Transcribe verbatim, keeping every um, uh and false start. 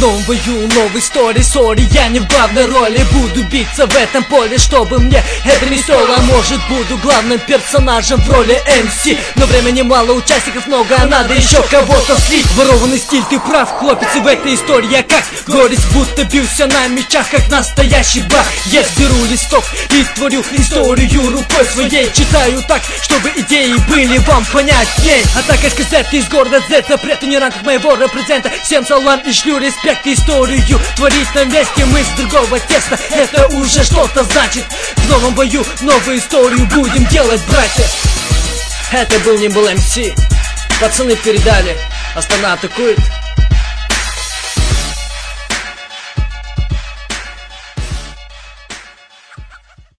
новом бою, новой истории, сори, я не в главной роли. Буду биться в этом поле, чтобы мне это не стоило. Может, буду главным персонажем в роли эм си, но времени мало, участников много, а надо еще кого-то слить. Ворованный стиль, ты прав, хлопец, и в этой истории я как горец, будто бился на мечах, как настоящий баг. Я беру листок и творю историю рукой своей, читаю так, чтобы идеи были вам понятней. А так как сказать из города Z, запрету не рамках моего репрезента. Всем салам и шлю респект, историю творить на месте мы с другого теста. Это уже что-то значит. В новом бою новую историю будем делать, братья. Это был не был эм си. Пацаны передали. Астана атакует.